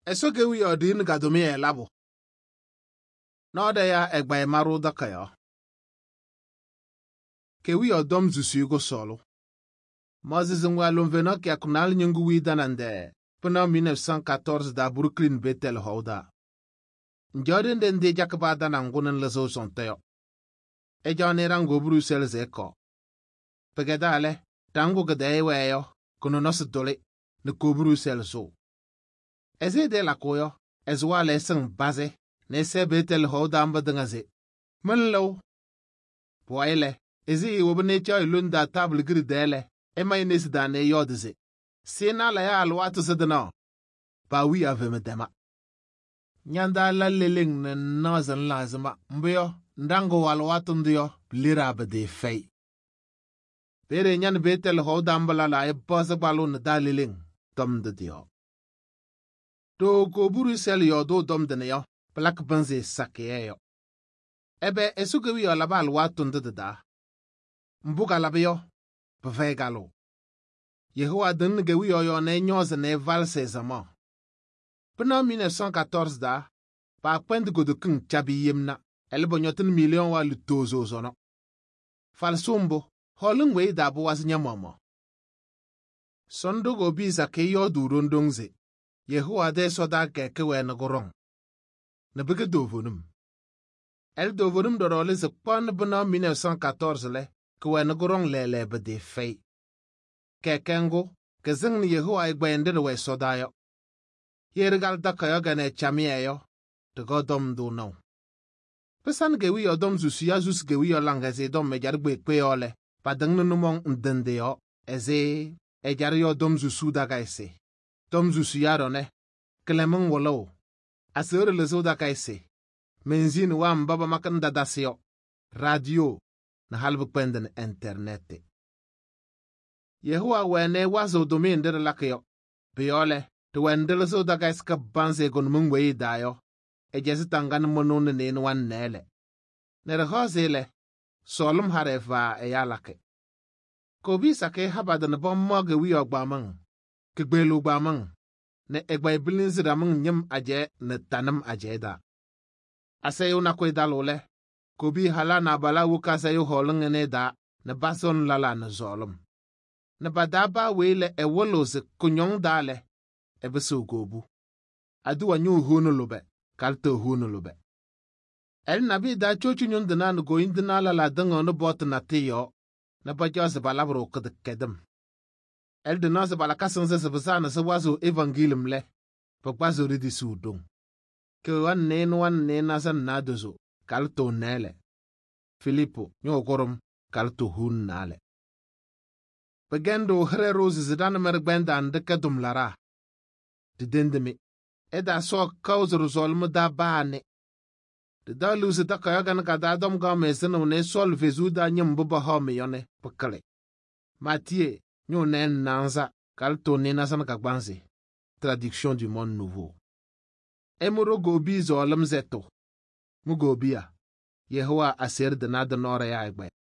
Eso ke wi odin ga domi e labo. No de ya egba maru da kayo. Ke wi odom zusu go solo. Moses ngwalum veno ke akunal nyungu wi danande. Pena 1914 da Brooklyn Bethel Houda. Njorden den de jakba danangunen lezo sonteyo. E jone rango Brussels eko. Pegedale, tango gede weyo, kuno nos dole, ne ko Brussels so. Eze de la koyo, ezwa leseng baze, ne se Bethel Houda ambadangaze. Menlo. Poile, ezi wobne choy lunda table gridele, ema ines dane yodze. Sena la ya alwatu sedana. Pa wi ave medema. Nyanda la leleng ne nazan lazima, mbyo, ndango alwatu ndiyo, lira bede fei. Pere nyan Bethel Houda ambala la e bosa balon da leleng, tom de dio. To ko Brussels yodo dom de neyo, plak banze sakeyo. Ebe esuke wi alaba alwatu ndede da. Mbuga labeyo, pevegalo. Yehowa den ge wi yo ne nyoze ne valse zama. Pena 1914 da, pa kwend go de king chabi yemna, elbo nyotin million wa lutozo zono. Falsumbo, holung we da bo was nyamama. Sondo go bisa ke yo durondongze. Yehowa de soda ke we na gorong. Na bege dovonum. El dovonum do role se pon bena 1914 le, ke we na gorong lele bede fei. Kekengo, ke zing ni Yehowa igbende we sodayo. Yergal da kayo gane chamieyo, to go dom do no. Pesan ge wi odom zusu zus ge wi langaze dom me jar gbe pe ole, pa dang no mong ndende yo, eze, e jar yo dom zusu da gaise. Dom zusu yarone, klemeng wolo. Asere le zo da gaise. Menzin wa mbaba makanda dasio, radio, na halbe kwenden internet. Yehowa wene wazo domin de lakyo. Biole, to wendel zo da gais ka banse gon mungwe dayo. E jesi tangan monon ne wan nele. Nere hozele, solum hareva e yalake. Kobi sake habadan bom moge wi ogbamang. Kigbelu ogbamang. Ne egba ibilin ziramang nyem aje ne tanam aje da. Aseyo na kwe dalole. Kobi hala na bala wuka sayo holung ne da. Ne bason lala ne zolum. Ne badaba wele e wolose kunyong dale. Ebeso gobu. Aduwa nyu hunu lube. Kalto hunu lube. El nabi da chochu nyon dina no goyin dina la dengo no bot na tiyo. Na bajo se balabro kod kedem. El dina se balakasan se besana se wazo evangelium le. Pagbazo ridi sudong. Ke wan ne nasan nadozo. Kalto nele. Filippo nyo korum kalto hun nale. Begendo here roses zidane mergbenda andeke dum lara. De dendeme. Eda so cause resolme da bane. De da lusi da kayagan ka da dom ga meseno ne sol vezu da nyembo ba ha me yone pakale. Matthieu nyo nen nanza kalto ne nasan ka gbanze. Traduction du monde nouveau. Emuro gobi zo lam zeto. Mu gobia. Yehowa aser de na de nore ya egbe.